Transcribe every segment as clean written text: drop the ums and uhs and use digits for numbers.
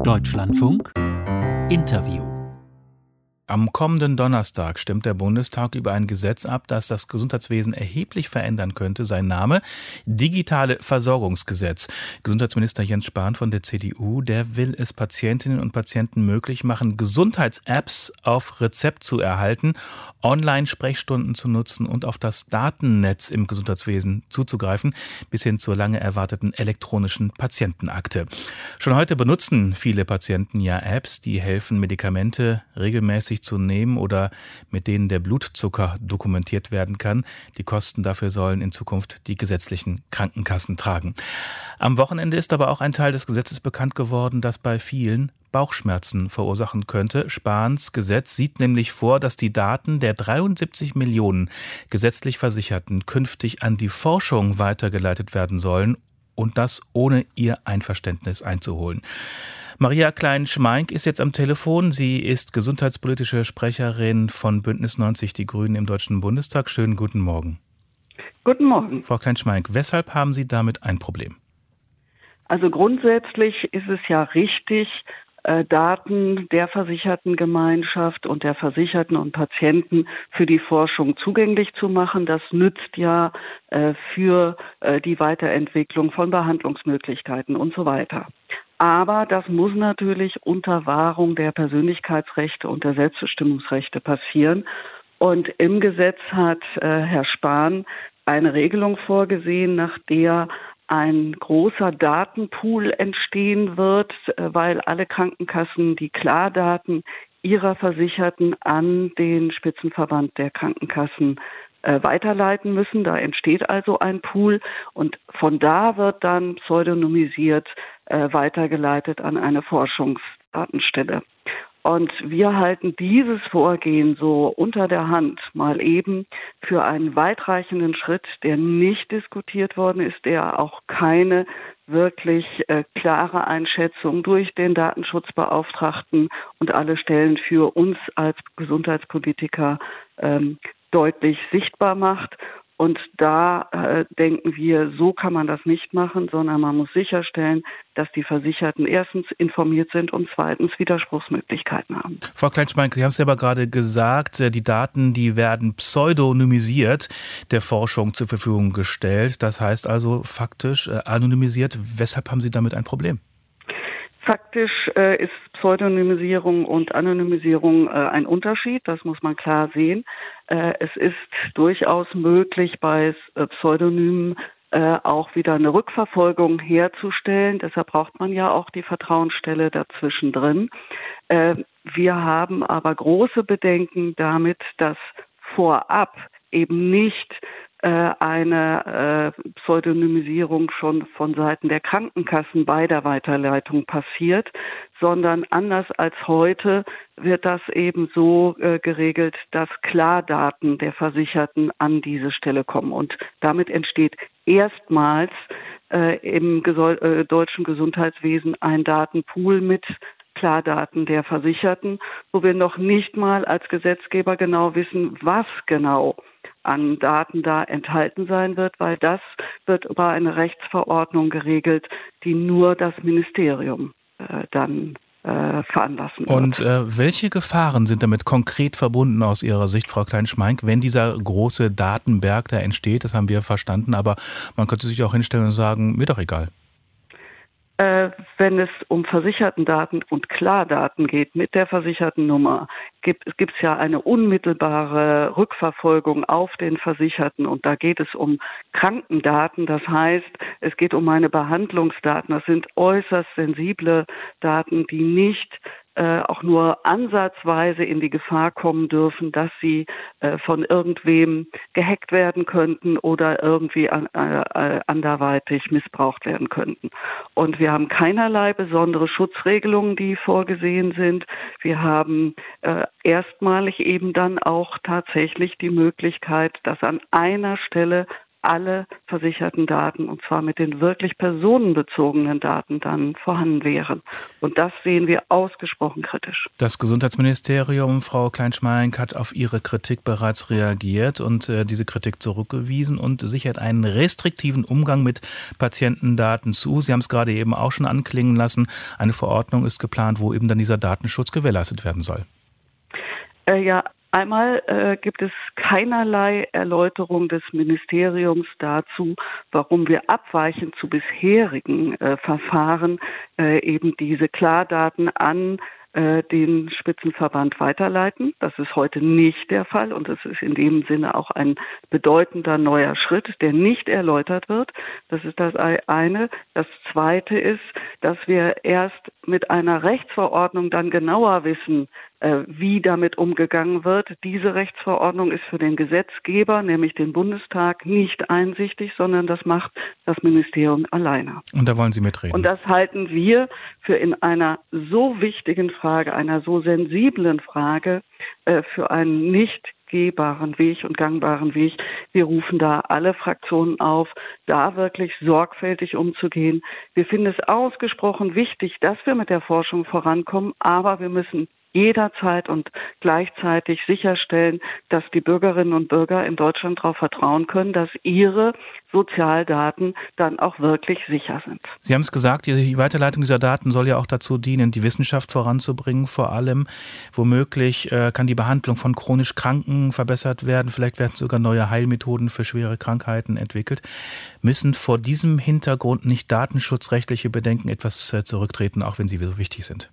Deutschlandfunk Interview. Am kommenden Donnerstag stimmt der Bundestag über ein Gesetz ab, das das Gesundheitswesen erheblich verändern könnte. Sein Name: Digitale Versorgungsgesetz. Gesundheitsminister Jens Spahn von der CDU, der will es Patientinnen und Patienten möglich machen, Gesundheits-Apps auf Rezept zu erhalten, Online-Sprechstunden zu nutzen und auf das Datennetz im Gesundheitswesen zuzugreifen, bis hin zur lange erwarteten elektronischen Patientenakte. Schon heute benutzen viele Patienten ja Apps, die helfen, Medikamente regelmäßig zu nehmen oder mit denen der Blutzucker dokumentiert werden kann. Die Kosten dafür sollen in Zukunft die gesetzlichen Krankenkassen tragen. Am Wochenende ist aber auch ein Teil des Gesetzes bekannt geworden, das bei vielen Bauchschmerzen verursachen könnte. Spahns Gesetz sieht nämlich vor, dass die Daten der 73 Millionen gesetzlich Versicherten künftig an die Forschung weitergeleitet werden sollen, und das ohne ihr Einverständnis einzuholen. Maria Klein-Schmeink ist jetzt am Telefon. Sie ist gesundheitspolitische Sprecherin von Bündnis 90 Die Grünen im Deutschen Bundestag. Schönen guten Morgen. Guten Morgen. Frau Klein-Schmeink, weshalb haben Sie damit ein Problem? Also grundsätzlich ist es ja richtig, Daten der Versichertengemeinschaft und der Versicherten und Patienten für die Forschung zugänglich zu machen. Das nützt ja für die Weiterentwicklung von Behandlungsmöglichkeiten und so weiter. Aber das muss natürlich unter Wahrung der Persönlichkeitsrechte und der Selbstbestimmungsrechte passieren. Und im Gesetz hat Herr Spahn eine Regelung vorgesehen, nach der ein großer Datenpool entstehen wird, weil alle Krankenkassen die Klardaten ihrer Versicherten an den Spitzenverband der Krankenkassen weiterleiten müssen. Da entsteht also ein Pool und von da wird dann pseudonymisiert weitergeleitet an eine Forschungsdatenstelle. Und wir halten dieses Vorgehen so unter der Hand mal eben für einen weitreichenden Schritt, der nicht diskutiert worden ist, der auch keine wirklich klare Einschätzung durch den Datenschutzbeauftragten und alle Stellen für uns als Gesundheitspolitiker deutlich sichtbar macht. Und da denken wir, so kann man das nicht machen, sondern man muss sicherstellen, dass die Versicherten erstens informiert sind und zweitens Widerspruchsmöglichkeiten haben. Frau Klein-Schmeink, Sie haben es ja aber gerade gesagt, die Daten, die werden pseudonymisiert der Forschung zur Verfügung gestellt. Das heißt also faktisch anonymisiert. Weshalb haben Sie damit ein Problem? Faktisch ist Pseudonymisierung und Anonymisierung ein Unterschied, das muss man klar sehen. Es ist durchaus möglich, bei Pseudonymen auch wieder eine Rückverfolgung herzustellen. Deshalb braucht man ja auch die Vertrauensstelle dazwischen drin. Wir haben aber große Bedenken damit, dass vorab eben nicht eine Pseudonymisierung schon von Seiten der Krankenkassen bei der Weiterleitung passiert, sondern anders als heute wird das eben so geregelt, dass Klardaten der Versicherten an diese Stelle kommen. Und damit entsteht erstmals im deutschen Gesundheitswesen ein Datenpool mit Klardaten der Versicherten, wo wir noch nicht mal als Gesetzgeber genau wissen, was genau an Daten da enthalten sein wird, weil das wird über eine Rechtsverordnung geregelt, die nur das Ministerium dann veranlassen wird. Und welche Gefahren sind damit konkret verbunden aus Ihrer Sicht, Frau Klein-Schmeink, wenn dieser große Datenberg da entsteht? Das haben wir verstanden, aber man könnte sich auch hinstellen und sagen, mir doch egal. Wenn es um Versichertendaten und Klardaten geht mit der Versichertennummer, gibt es ja eine unmittelbare Rückverfolgung auf den Versicherten und da geht es um Krankendaten, das heißt, es geht um meine Behandlungsdaten, das sind äußerst sensible Daten, die nicht auch nur ansatzweise in die Gefahr kommen dürfen, dass sie von irgendwem gehackt werden könnten oder irgendwie anderweitig missbraucht werden könnten. Und wir haben keinerlei besondere Schutzregelungen, die vorgesehen sind. Wir haben erstmalig eben dann auch tatsächlich die Möglichkeit, dass an einer Stelle alle versicherten Daten, und zwar mit den wirklich personenbezogenen Daten, dann vorhanden wären. Und das sehen wir ausgesprochen kritisch. Das Gesundheitsministerium, Frau Klein-Schmeink, hat auf Ihre Kritik bereits reagiert und diese Kritik zurückgewiesen und sichert einen restriktiven Umgang mit Patientendaten zu. Sie haben es gerade eben auch schon anklingen lassen. Eine Verordnung ist geplant, wo eben dann dieser Datenschutz gewährleistet werden soll. Einmal gibt es keinerlei Erläuterung des Ministeriums dazu, warum wir abweichend zu bisherigen Verfahren eben diese Klardaten an den Spitzenverband weiterleiten. Das ist heute nicht der Fall und es ist in dem Sinne auch ein bedeutender neuer Schritt, der nicht erläutert wird. Das ist das eine. Das zweite ist, dass wir erst mit einer Rechtsverordnung dann genauer wissen, wie damit umgegangen wird. Diese Rechtsverordnung ist für den Gesetzgeber, nämlich den Bundestag, nicht einsichtig, sondern das macht das Ministerium alleine. Und da wollen Sie mitreden. Und das halten wir für in einer so wichtigen Frage, einer so sensiblen Frage, für einen nicht gehbaren Weg und gangbaren Weg. Wir rufen da alle Fraktionen auf, da wirklich sorgfältig umzugehen. Wir finden es ausgesprochen wichtig, dass wir mit der Forschung vorankommen, aber wir müssen jederzeit und gleichzeitig sicherstellen, dass die Bürgerinnen und Bürger in Deutschland darauf vertrauen können, dass ihre Sozialdaten dann auch wirklich sicher sind. Sie haben es gesagt, die Weiterleitung dieser Daten soll ja auch dazu dienen, die Wissenschaft voranzubringen. Vor allem womöglich kann die Behandlung von chronisch Kranken verbessert werden. Vielleicht werden sogar neue Heilmethoden für schwere Krankheiten entwickelt. Müssen vor diesem Hintergrund nicht datenschutzrechtliche Bedenken etwas zurücktreten, auch wenn sie so wichtig sind?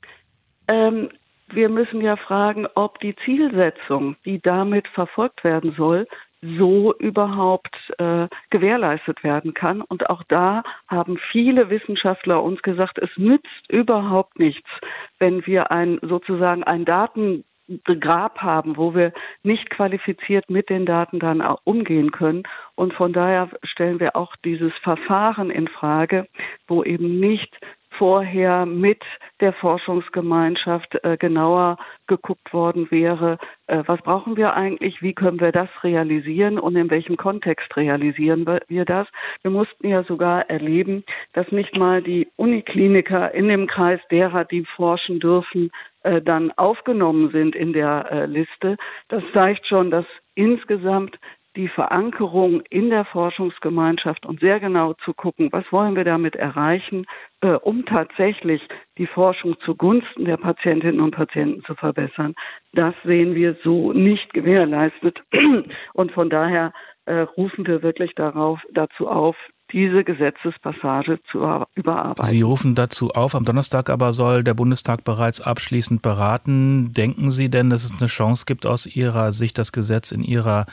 Wir müssen ja fragen, ob die Zielsetzung, die damit verfolgt werden soll, so überhaupt gewährleistet werden kann. Und auch da haben viele Wissenschaftler uns gesagt, es nützt überhaupt nichts, wenn wir sozusagen ein Datengrab haben, wo wir nicht qualifiziert mit den Daten dann auch umgehen können. Und von daher stellen wir auch dieses Verfahren in Frage, wo eben nicht vorher mit der Forschungsgemeinschaft genauer geguckt worden wäre, was brauchen wir eigentlich, wie können wir das realisieren und in welchem Kontext realisieren wir das. Wir mussten ja sogar erleben, dass nicht mal die Unikliniker in dem Kreis derer, die forschen dürfen, dann aufgenommen sind in der Liste. Das zeigt schon, dass insgesamt die Verankerung in der Forschungsgemeinschaft und sehr genau zu gucken, was wollen wir damit erreichen, um tatsächlich die Forschung zugunsten der Patientinnen und Patienten zu verbessern. Das sehen wir so nicht gewährleistet. Und von daher rufen wir wirklich dazu auf, diese Gesetzespassage zu überarbeiten. Sie rufen dazu auf. Am Donnerstag aber soll der Bundestag bereits abschließend beraten. Denken Sie denn, dass es eine Chance gibt, aus Ihrer Sicht das Gesetz in Ihrer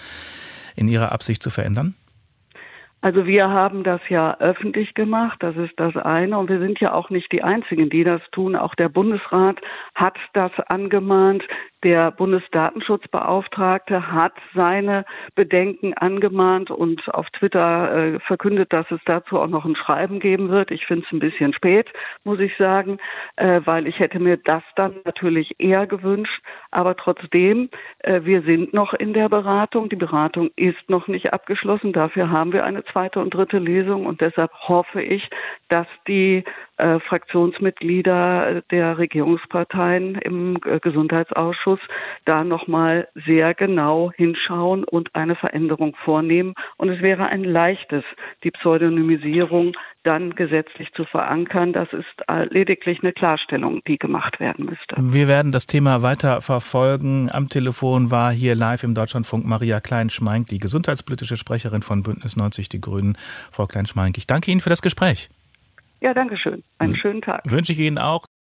Absicht zu verändern? Also wir haben das ja öffentlich gemacht, das ist das eine. Und wir sind ja auch nicht die Einzigen, die das tun. Auch der Bundesrat hat das angemahnt. Der Bundesdatenschutzbeauftragte hat seine Bedenken angemahnt und auf Twitter verkündet, dass es dazu auch noch ein Schreiben geben wird. Ich finde es ein bisschen spät, muss ich sagen, weil ich hätte mir das dann natürlich eher gewünscht. Aber trotzdem, wir sind noch in der Beratung. Die Beratung ist noch nicht abgeschlossen. Dafür haben wir eine zweite und dritte Lesung. Und deshalb hoffe ich, dass die Fraktionsmitglieder der Regierungsparteien im Gesundheitsausschuss da nochmal sehr genau hinschauen und eine Veränderung vornehmen. Und es wäre ein leichtes, die Pseudonymisierung dann gesetzlich zu verankern. Das ist lediglich eine Klarstellung, die gemacht werden müsste. Wir werden das Thema weiter verfolgen. Am Telefon war hier live im Deutschlandfunk Maria Klein-Schmeink, die gesundheitspolitische Sprecherin von Bündnis 90 Die Grünen. Frau Klein-Schmeink, ich danke Ihnen für das Gespräch. Ja, danke schön. Einen schönen Tag. Wünsche ich Ihnen auch.